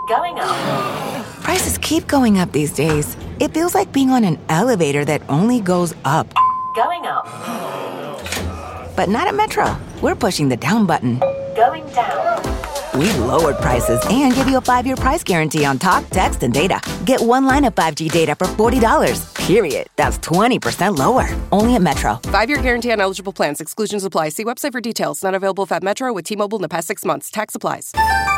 Going up. Prices keep going up these days. It feels like being on an elevator that only goes up. Going up. But not at Metro. We're pushing the down button. Going down. We've lowered prices and give you a 5-year price guarantee on talk, text, and data. Get one line of 5G data for $40, period. That's 20% lower. Only at Metro. 5-year guarantee on eligible plans. Exclusions apply. See website for details. Not available at Metro with T-Mobile in the past 6 months. Tax applies.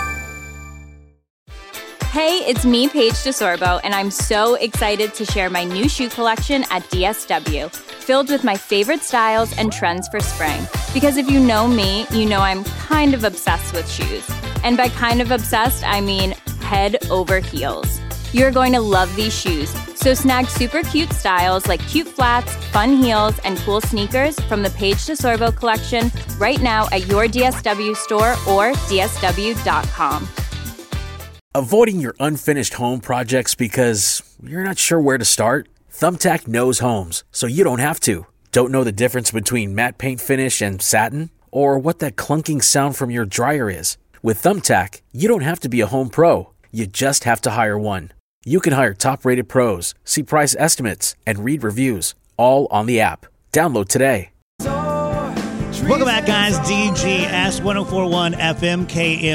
Hey, it's me, Paige DeSorbo, and I'm so excited to share my new shoe collection at DSW, filled with my favorite styles and trends for spring. Because if you know me, you know I'm kind of obsessed with shoes. And by kind of obsessed, I mean head over heels. You're going to love these shoes. So snag super cute styles like cute flats, fun heels, and cool sneakers from the Paige DeSorbo collection right now at your DSW store or dsw.com. Avoiding your unfinished home projects because you're not sure where to start? Thumbtack knows homes, so you don't have to. Don't know the difference between matte paint finish and satin? Or what that clunking sound from your dryer is? With Thumbtack, you don't have to be a home pro. You just have to hire one. You can hire top-rated pros, see price estimates, and read reviews, all on the app. Download today. Welcome back, guys. DGS 1041 FM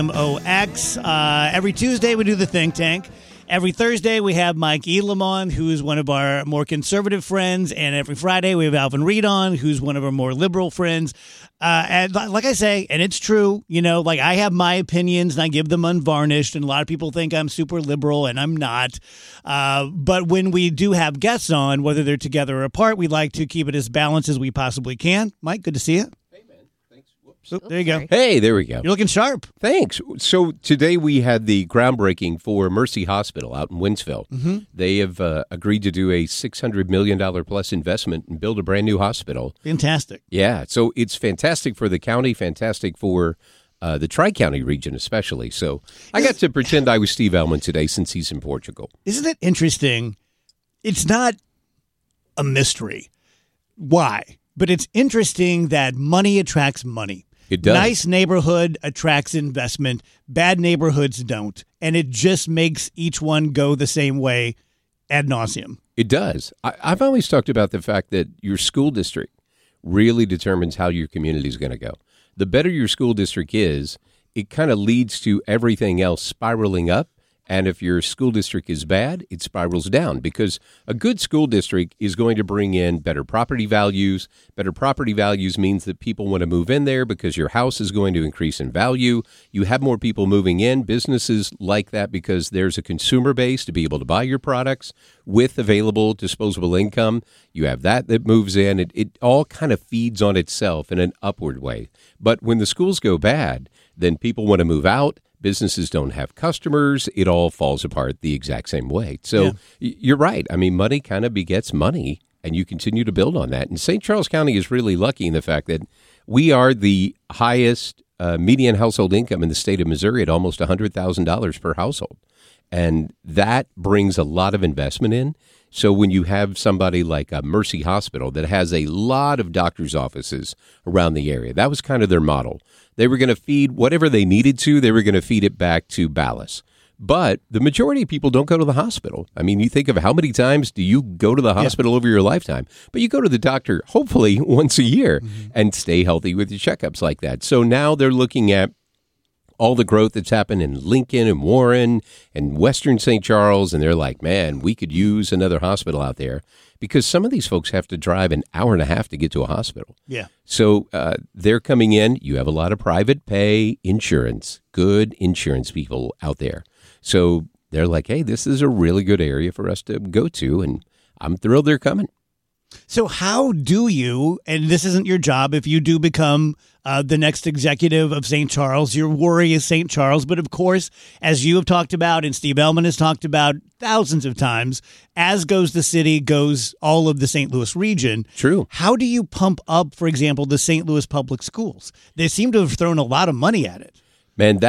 KMOX. Every Tuesday, we do the Think Tank. Every Thursday, we have Mike Elam on, who's one of our more conservative friends. And every Friday, we have Alvin Reed on, who's one of our more liberal friends. And like I say, and it's true, you know, like I have my opinions and I give them unvarnished. And a lot of people think I'm super liberal, and I'm not. But when we do have guests on, whether they're together or apart, we like to keep it as balanced as we possibly can. Mike, good to see you. Oh, there you go. Hey, there we go. You're looking sharp. Thanks. So today we had the groundbreaking for Mercy Hospital out in Winsville. Mm-hmm. They have agreed to do a $600 million plus investment and build a brand new hospital. Fantastic. Yeah. So it's fantastic for the county, fantastic for the Tri-County region especially. So I got to pretend I was Steve Ellman today since he's in Portugal. Isn't it interesting? It's not a mystery why, but it's interesting that money attracts money. It does. Nice neighborhood attracts investment. Bad neighborhoods don't. And it just makes each one go the same way ad nauseum. It does. I've always talked about the fact that your school district really determines how your community is going to go. The better your school district is, it kind of leads to everything else spiraling up. And if your school district is bad, it spirals down, because a good school district is going to bring in better property values. Better property values means that people want to move in there because your house is going to increase in value. You have more people moving in. Businesses like that because there's a consumer base to be able to buy your products with available disposable income. You have that moves in. It all kind of feeds on itself in an upward way. But when the schools go bad, then people want to move out. Businesses don't have customers. It all falls apart the exact same way. So You're right. I mean, money kind of begets money, and you continue to build on that. And St. Charles County is really lucky in the fact that we are the highest median household income in the state of Missouri at almost $100,000 per household. And that brings a lot of investment in. So when you have somebody like a Mercy Hospital that has a lot of doctor's offices around the area, that was kind of their model. They were going to feed whatever they needed to. They were going to feed it back to Ballas. But the majority of people don't go to the hospital. I mean, you think of how many times do you go to the hospital over your lifetime? But you go to the doctor, hopefully, once a year and stay healthy with your checkups like that. So now they're looking at all the growth that's happened in Lincoln and Warren and Western St. Charles, and they're like, man, we could use another hospital out there, because some of these folks have to drive an hour and a half to get to a hospital. Yeah. So they're coming in. You have a lot of private pay insurance, good insurance people out there. So they're like, hey, this is a really good area for us to go to, and I'm thrilled they're coming. So how do you, and this isn't your job, if you do become the next executive of St. Charles, your worry is St. Charles. But of course, as you have talked about and Steve Ellman has talked about thousands of times, as goes the city, goes all of the St. Louis region. True. How do you pump up, for example, the St. Louis public schools? They seem to have thrown a lot of money at it. Man,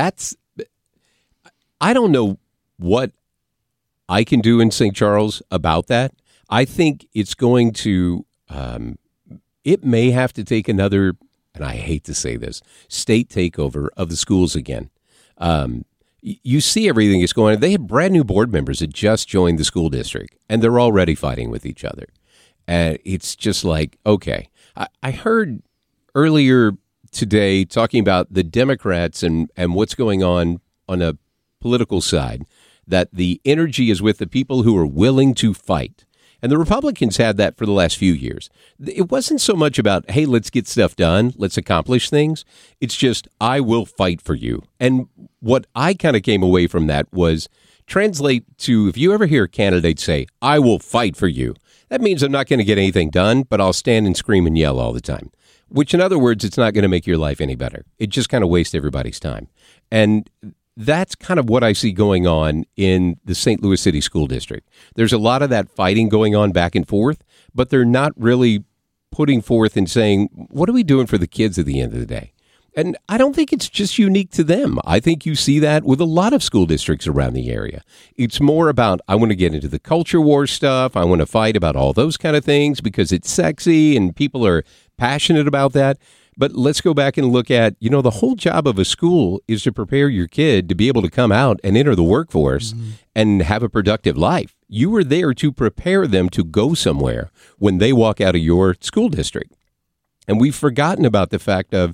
I don't know what I can do in St. Charles about that. I think it's going to, it may have to take another, and I hate to say this, state takeover of the schools again. You see everything that's going on. They have brand new board members that just joined the school district, and they're already fighting with each other. And it's just like, okay. I heard earlier today talking about the Democrats and what's going on a political side, that the energy is with the people who are willing to fight. And the Republicans had that for the last few years. It wasn't so much about, hey, let's get stuff done, let's accomplish things. It's just, I will fight for you. And what I kind of came away from that was translate to, if you ever hear a candidate say, I will fight for you, that means I'm not going to get anything done, but I'll stand and scream and yell all the time. Which, in other words, it's not going to make your life any better. It just kind of wastes everybody's time. And that's kind of what I see going on in the St. Louis City School District. There's a lot of that fighting going on back and forth, but they're not really putting forth and saying, what are we doing for the kids at the end of the day? And I don't think it's just unique to them. I think you see that with a lot of school districts around the area. It's more about, I want to get into the culture war stuff. I want to fight about all those kind of things because it's sexy and people are passionate about that. But let's go back and look at, the whole job of a school is to prepare your kid to be able to come out and enter the workforce and have a productive life. You are there to prepare them to go somewhere when they walk out of your school district. And we've forgotten about the fact of,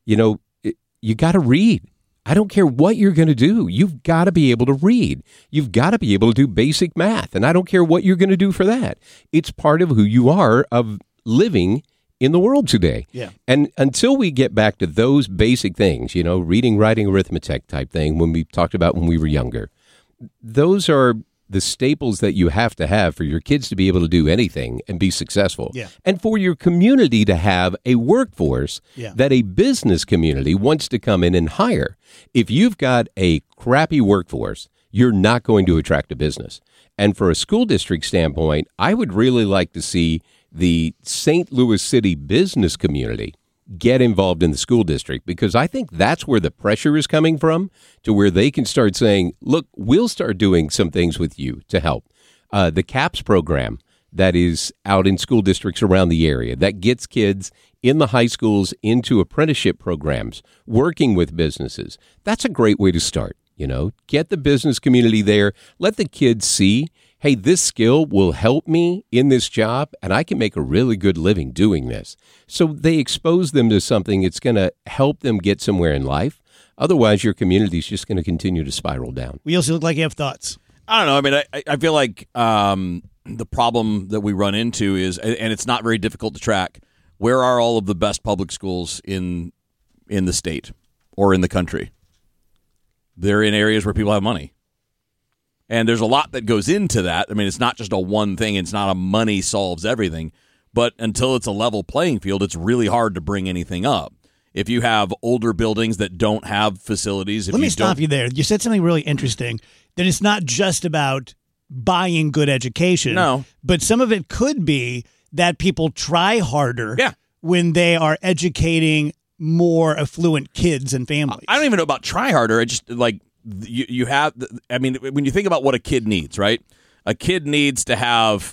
you got to read. I don't care what you're going to do. You've got to be able to read. You've got to be able to do basic math. And I don't care what you're going to do for that. It's part of who you are of living in the world today. Yeah. And until we get back to those basic things, reading, writing, arithmetic type thing, when we talked about when we were younger, those are the staples that you have to have for your kids to be able to do anything and be successful. Yeah. And for your community to have a workforce that a business community wants to come in and hire. If you've got a crappy workforce, you're not going to attract a business. And for a school district standpoint, I would really like to see the St. Louis City business community get involved in the school district, because I think that's where the pressure is coming from, to where they can start saying, look, we'll start doing some things with you to help. The CAPS program that is out in school districts around the area that gets kids in the high schools into apprenticeship programs, working with businesses. That's a great way to start. Get the business community there. Let the kids see, hey, this skill will help me in this job, and I can make a really good living doing this. So they expose them to something that's going to help them get somewhere in life. Otherwise, your community is just going to continue to spiral down. We also look like you have thoughts. I don't know. I mean, I feel like the problem that we run into is, and it's not very difficult to track, where are all of the best public schools in the state or in the country? They're in areas where people have money. And there's a lot that goes into that. I mean, it's not just a one thing. It's not a money solves everything. But until it's a level playing field, it's really hard to bring anything up. If you have older buildings that don't have facilities. Let me stop you there. You said something really interesting, that it's not just about buying good education. No. But some of it could be that people try harder when they are educating more affluent kids and families. I don't even know about try harder. I just like you have. I mean, when you think about what a kid needs, right? A kid needs to have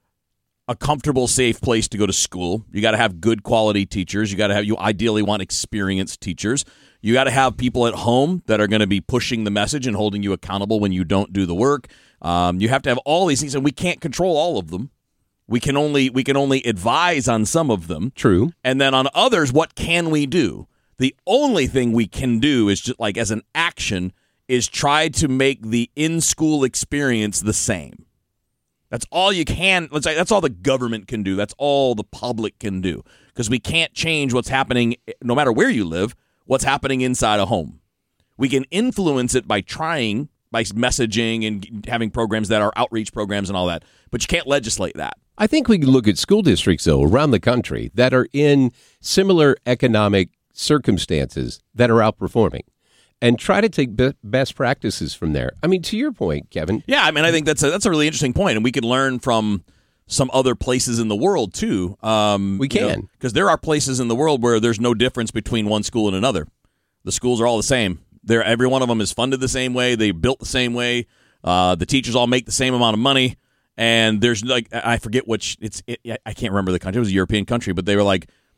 a comfortable, safe place to go to school. You got to have good quality teachers. You ideally want experienced teachers. You got to have people at home that are going to be pushing the message and holding you accountable when you don't do the work. You have to have all these things, and we can't control all of them. We can only advise on some of them. True. And then on others, what can we do? The only thing we can do is just like as an action is try to make the in-school experience the same. That's all you can. That's all the government can do. That's all the public can do, because we can't change what's happening, no matter where you live, what's happening inside a home. We can influence it by trying, by messaging and having programs that are outreach programs and all that, but you can't legislate that. I think we can look at school districts, though, around the country that are in similar economic circumstances that are outperforming, and try to take best practices from there. I mean, to your point, Kevin. Yeah, I mean, I think that's a really interesting point, and we could learn from some other places in the world, too. We can. Because there are places in the world where there's no difference between one school and another. The schools are all the same. Every one of them is funded the same way. They're built the same way. The teachers all make the same amount of money. And there's I forget which, I can't remember the country. It was a European country, but they were like,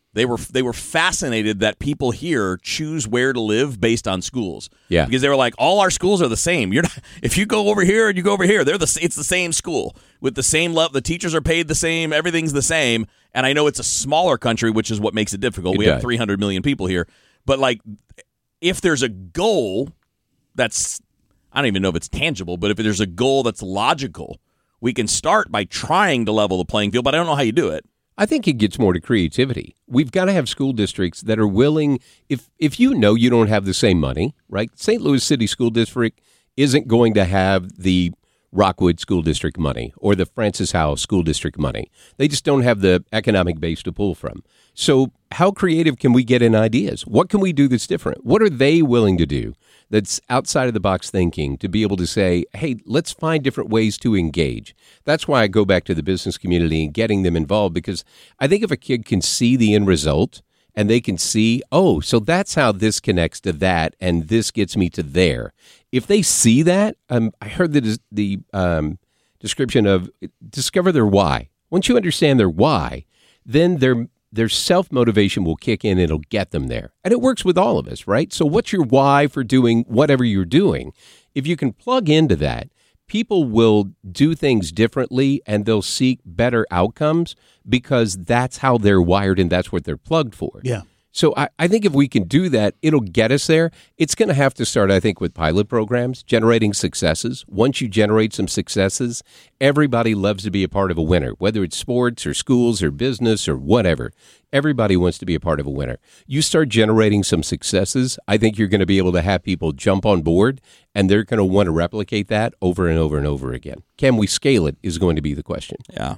They were fascinated that people here choose where to live based on schools. Yeah. Because they were like, all our schools are the same. You're not, if you go over here and you go over here, it's the same school with the same level. The teachers are paid the same. Everything's the same. And I know it's a smaller country, which is what makes it difficult. We have 300 million people here. But like, if there's a goal that's, I don't even know if it's tangible, but if there's a goal that's logical, we can start by trying to level the playing field, but I don't know how you do it. I think it gets more to creativity. We've got to have school districts that are willing, if you know you don't have the same money, right? St. Louis City School District isn't going to have the Rockwood School District money or the Francis Howe School District money. They just don't have the economic base to pull from. So how creative can we get in ideas? What can we do that's different? What are they willing to do that's outside of the box thinking to be able to say, hey, let's find different ways to engage? That's why I go back to the business community and getting them involved, because I think if a kid can see the end result and they can see, oh, so that's how this connects to that and this gets me to there. If they see that, I heard the description of discover their why. Once you understand their why, then their self-motivation will kick in and it'll get them there. And it works with all of us, right? So what's your why for doing whatever you're doing? If you can plug into that, people will do things differently and they'll seek better outcomes because that's how they're wired and that's what they're plugged for. Yeah. So I think if we can do that, it'll get us there. It's going to have to start, I think, with pilot programs, generating successes. Once you generate some successes, everybody loves to be a part of a winner, whether it's sports or schools or business or whatever. Everybody wants to be a part of a winner. You start generating some successes, I think you're going to be able to have people jump on board, and they're going to want to replicate that over and over and over again. Can we scale it is going to be the question. Yeah.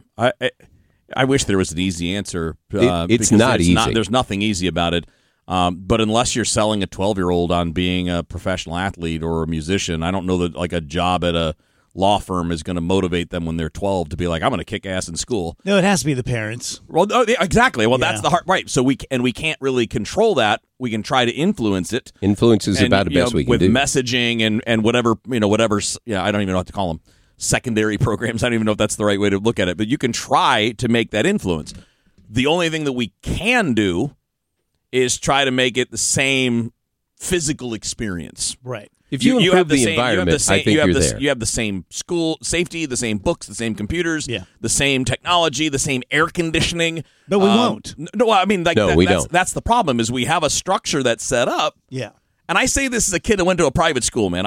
I wish there was an easy answer. It's not easy. There's nothing easy about it. But unless you're selling a 12-year-old on being a professional athlete or a musician, I don't know that like a job at a law firm is going to motivate them when they're 12 to be like, I'm going to kick ass in school. No, it has to be the parents. Well, exactly. Well, that's the hard right. So we can't really control that. We can try to influence it. Influence is about the best we can do with messaging and whatever whatever's. Yeah, I don't even know what to call them. Secondary programs. I don't even know if that's the right way to look at it, but you can try to make that influence. The only thing that we can do is try to make it the same physical experience. Right. If you improve the environment, I think you're there. You have the same school safety, the same books, the same computers, Yeah. the same technology, the same air conditioning. But we won't. No, I mean, we don't. That's the problem is we have a structure that's set up. Yeah. And I say this as a kid that went to a private school, man.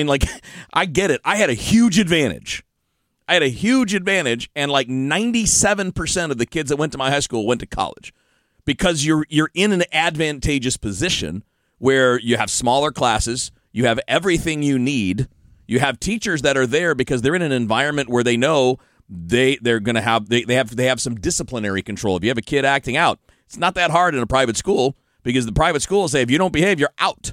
I get it. I had a huge advantage. And like 97% of the kids that went to my high school went to college because you're in an advantageous position where you have smaller classes, you have everything you need, you have teachers that are there because they're in an environment where they know they're going to have they have some disciplinary control. If you have a kid acting out, it's not that hard in a private school because the private schools say if you don't behave, you're out.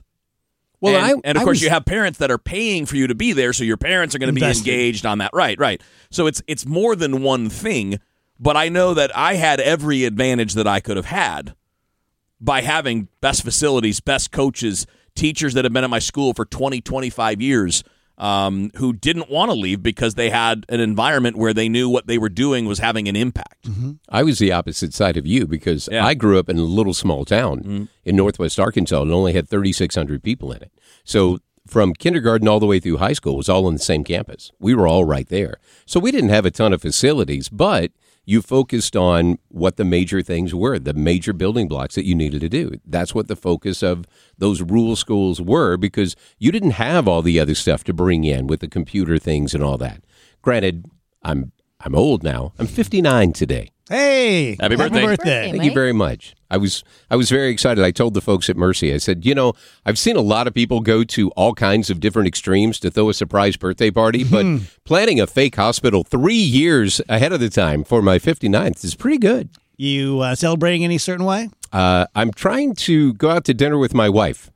Well, and of course, you have parents that are paying for you to be there, so your parents are going to be engaged on that. Right. So it's more than one thing, but I know that I had every advantage that I could have had by having best facilities, best coaches, teachers that have been at my school for 20, 25 years who didn't want to leave because they had an environment where they knew what they were doing was having an impact. Mm-hmm. I was the opposite side of you because I grew up in a little small town in northwest Arkansas and only had 3,600 people in it. So from kindergarten all the way through high school was all on the same campus. We were all right there. So we didn't have a ton of facilities, but you focused on what the major things were, the major building blocks that you needed to do. That's what the focus of those rural schools were because you didn't have all the other stuff to bring in with the computer things and all that. Granted, I'm old now. I'm 59 today. Hey, happy birthday. Thank you very much. I was very excited. I told the folks at Mercy, I said, I've seen a lot of people go to all kinds of different extremes to throw a surprise birthday party, but planning a fake hospital 3 years ahead of the time for my 59th is pretty good. You celebrating any certain way? I'm trying to go out to dinner with my wife.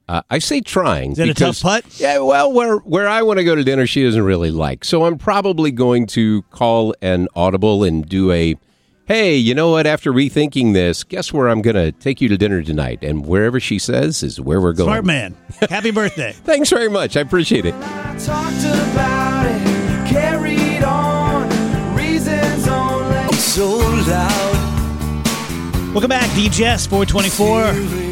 I say trying. Is that because, a tough putt? Yeah, well, where I want to go to dinner, she doesn't really like. So I'm probably going to call an audible and do a, hey, you know what, after rethinking this, guess where I'm going to take you to dinner tonight? And wherever she says is where we're going. Smart man. Happy birthday. Thanks very much. I appreciate it. I talked about it, carried on, reasons only. So loud, Welcome back, DJS 424.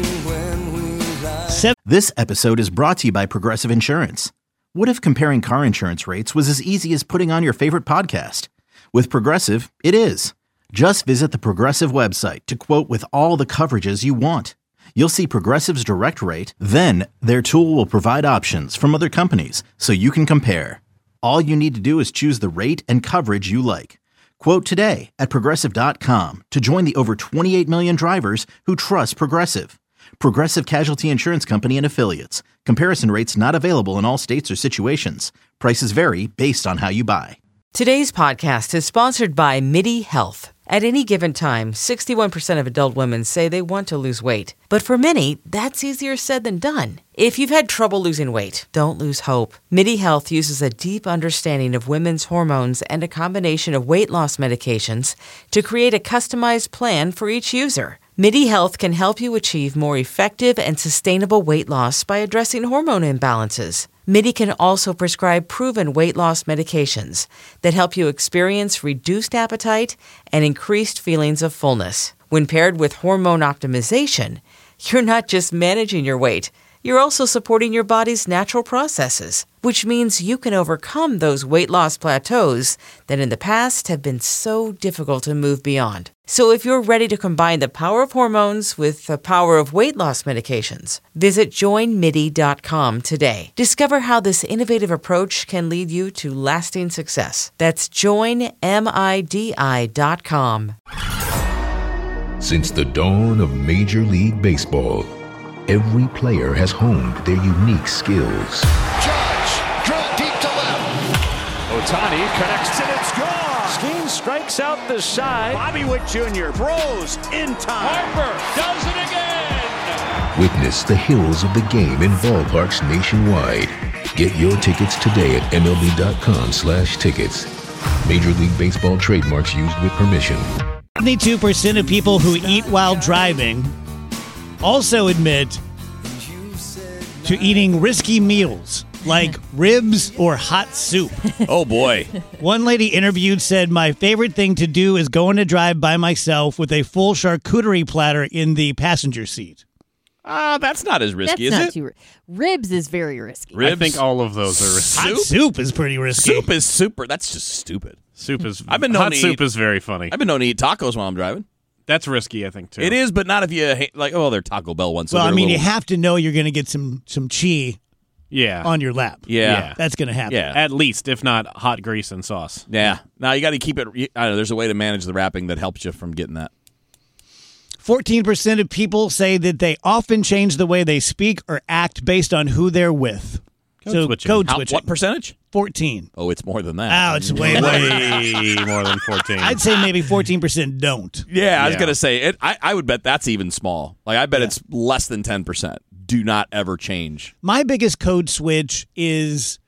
This episode is brought to you by Progressive Insurance. What if comparing car insurance rates was as easy as putting on your favorite podcast? With Progressive, it is. Just visit the Progressive website to quote with all the coverages you want. You'll see Progressive's direct rate, then their tool will provide options from other companies so you can compare. All you need to do is choose the rate and coverage you like. Quote today at Progressive.com to join the over 28 million drivers who trust Progressive. Progressive Casualty Insurance Company and Affiliates. Comparison rates not available in all states or situations. Prices vary based on how you buy. Today's podcast is sponsored by MIDI Health. At any given time, 61% of adult women say they want to lose weight. But for many, that's easier said than done. If you've had trouble losing weight, don't lose hope. MIDI Health uses a deep understanding of women's hormones and a combination of weight loss medications to create a customized plan for each user. MIDI Health can help you achieve more effective and sustainable weight loss by addressing hormone imbalances. MIDI can also prescribe proven weight loss medications that help you experience reduced appetite and increased feelings of fullness. When paired with hormone optimization, you're not just managing your weight, you're also supporting your body's natural processes, which means you can overcome those weight loss plateaus that in the past have been so difficult to move beyond. So if you're ready to combine the power of hormones with the power of weight loss medications, visit joinmidi.com today. Discover how this innovative approach can lead you to lasting success. That's joinmidi.com. Since the dawn of Major League Baseball, every player has honed their unique skills. Judge, drill deep to left. Ohtani connects and it's gone. Skeen strikes out the side. Bobby Witt Jr. throws in time. Harper does it again. Witness the heroes of the game in ballparks nationwide. Get your tickets today at MLB.com/tickets. Major League Baseball trademarks used with permission. 72% of people who eat while driving also admit to eating risky meals like ribs or hot soup. Oh, boy. One lady interviewed said, "My favorite thing to do is go on a drive by myself with a full charcuterie platter in the passenger seat." That's not as risky, is it? Ribs is very risky. I think all of those are risky. Hot soup is pretty risky. Soup is super. That's just stupid. Soup is. Hot soup is very funny. I've been known to eat tacos while I'm driving. That's risky, I think, too. It is, but not if you like. Oh, they're Taco Bell ones. So well, I mean, little... you have to know you're going to get some chi. Yeah. On your lap. Yeah. That's going to happen. Yeah. At least, if not hot grease and sauce. Yeah. Now you got to keep it. I don't know. There's a way to manage the wrapping that helps you from getting that. 14% of people say that they often change the way they speak or act based on who they're with. Code switching. What percentage? 14. Oh, it's more than that. Oh, it's way more than 14. I'd say maybe 14% don't. Yeah, I was going to say, it. I would bet that's even small. Like, I bet it's less than 10%. Do not ever change. My biggest code switch is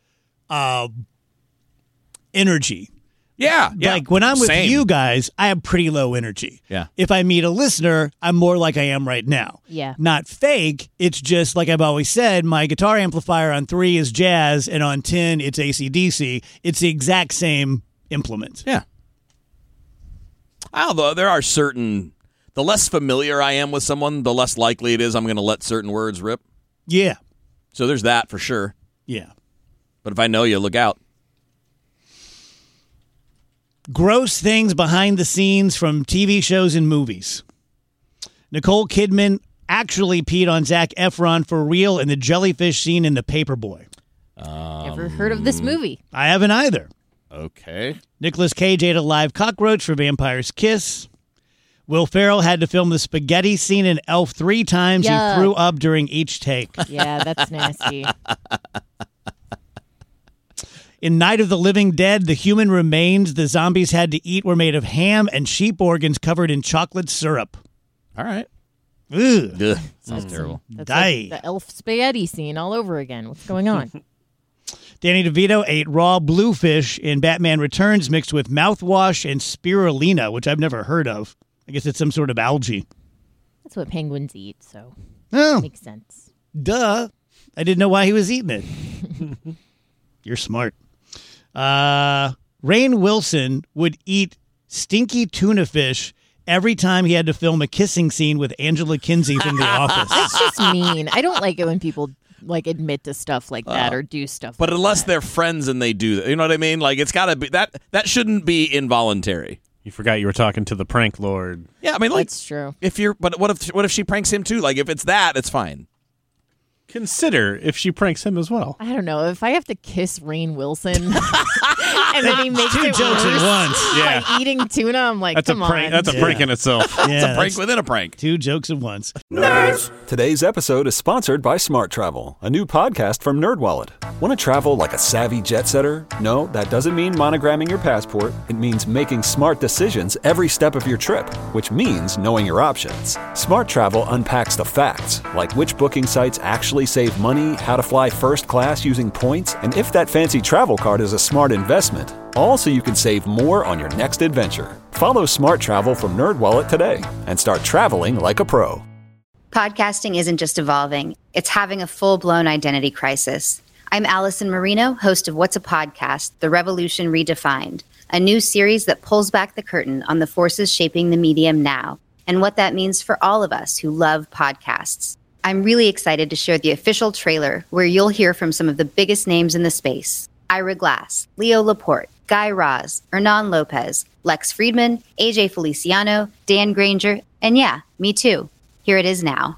energy. Yeah. Like, when I'm with you guys, I have pretty low energy. Yeah. If I meet a listener, I'm more like I am right now. Yeah. Not fake. It's just, like I've always said, my guitar amplifier on 3 is jazz, and on 10, it's AC/DC. It's the exact same implement. Yeah. Although there are certain... The less familiar I am with someone, the less likely it is I'm going to let certain words rip. Yeah. So there's that for sure. Yeah. But if I know you, look out. Gross things behind the scenes from TV shows and movies. Nicole Kidman actually peed on Zac Efron for real in the jellyfish scene in The Paperboy. Never heard of this movie. I haven't either. Okay. Nicolas Cage ate a live cockroach for Vampire's Kiss. Will Ferrell had to film the spaghetti scene in Elf 3 times. Yuck. He threw up during each take. Yeah, that's nasty. In Night of the Living Dead, the human remains the zombies had to eat were made of ham and sheep organs covered in chocolate syrup. All right. Ugh. Sounds terrible. That's like the elf spaghetti scene all over again. What's going on? Danny DeVito ate raw bluefish in Batman Returns mixed with mouthwash and spirulina, which I've never heard of. I guess it's some sort of algae. That's what penguins eat, so makes sense. Duh. I didn't know why he was eating it. You're smart. Rainn Wilson would eat stinky tuna fish every time he had to film a kissing scene with Angela Kinsey from The Office. That's just mean. I don't like it when people like admit to stuff like that or do stuff But like unless that. they're friends and they do that, you know what I mean? Like, it's got to be that shouldn't be involuntary. You forgot you were talking to the prank lord. Yeah, I mean, like, That's true. But what if she pranks him too? Like, if it's that, it's fine. Consider if she pranks him as well. I don't know. If I have to kiss Rainn Wilson and then he makes Two it jokes worse at once. Yeah. by eating tuna, I'm like, That's come a prank. on. That's a prank in itself. It's a prank that's within a prank. 2 jokes at once. Today's episode is sponsored by Smart Travel, a new podcast from NerdWallet. Want to travel like a savvy jet setter? No, that doesn't mean monogramming your passport. It means making smart decisions every step of your trip, which means knowing your options. Smart Travel unpacks the facts, like which booking sites actually save money, how to fly first class using points, and if that fancy travel card is a smart investment. All so you can save more on your next adventure. Follow Smart Travel from NerdWallet today and start traveling like a pro. Podcasting isn't just evolving, it's having a full-blown identity crisis. I'm Allison Marino, host of What's a Podcast? The Revolution Redefined, a new series that pulls back the curtain on the forces shaping the medium now and what that means for all of us who love podcasts. I'm really excited to share the official trailer where you'll hear from some of the biggest names in the space. Ira Glass, Leo Laporte, Guy Raz, Hernan Lopez, Lex Friedman, AJ Feliciano, Dan Granger, and yeah, me too. Here it is now.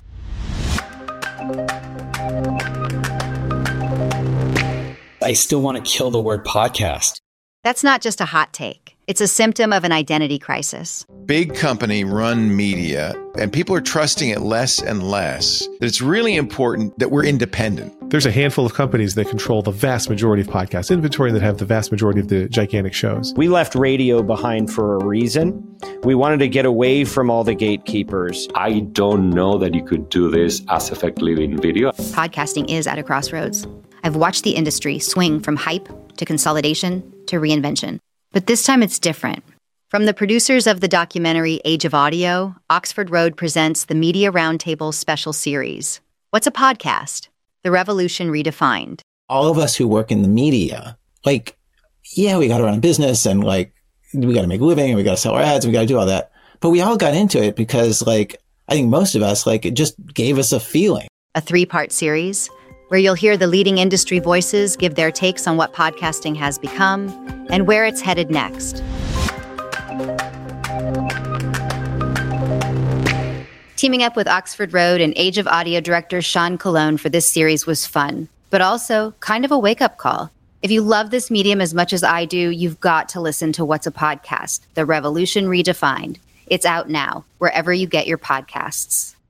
I still want to kill the word podcast. That's not just a hot take. It's a symptom of an identity crisis. Big company run media, and people are trusting it less and less. That it's really important that we're independent. There's a handful of companies that control the vast majority of podcast inventory and that have the vast majority of the gigantic shows. We left radio behind for a reason. We wanted to get away from all the gatekeepers. I don't know that you could do this as effectively in video. Podcasting is at a crossroads. I've watched the industry swing from hype to consolidation to reinvention. But this time it's different. From the producers of the documentary Age of Audio, Oxford Road presents the Media Roundtable special series. What's a podcast? The Revolution Redefined. All of us who work in the media, like, yeah, we got to run a business and like, we got to make a living and we got to sell our ads and we got to do all that. But we all got into it because like, I think most of us, like, it just gave us a feeling. A 3-part series where you'll hear the leading industry voices give their takes on what podcasting has become and where it's headed next. Teaming up with Oxford Road and Age of Audio director Sean Colon for this series was fun, but also kind of a wake-up call. If you love this medium as much as I do, you've got to listen to What's a Podcast? The Revolution Redefined. It's out now, wherever you get your podcasts.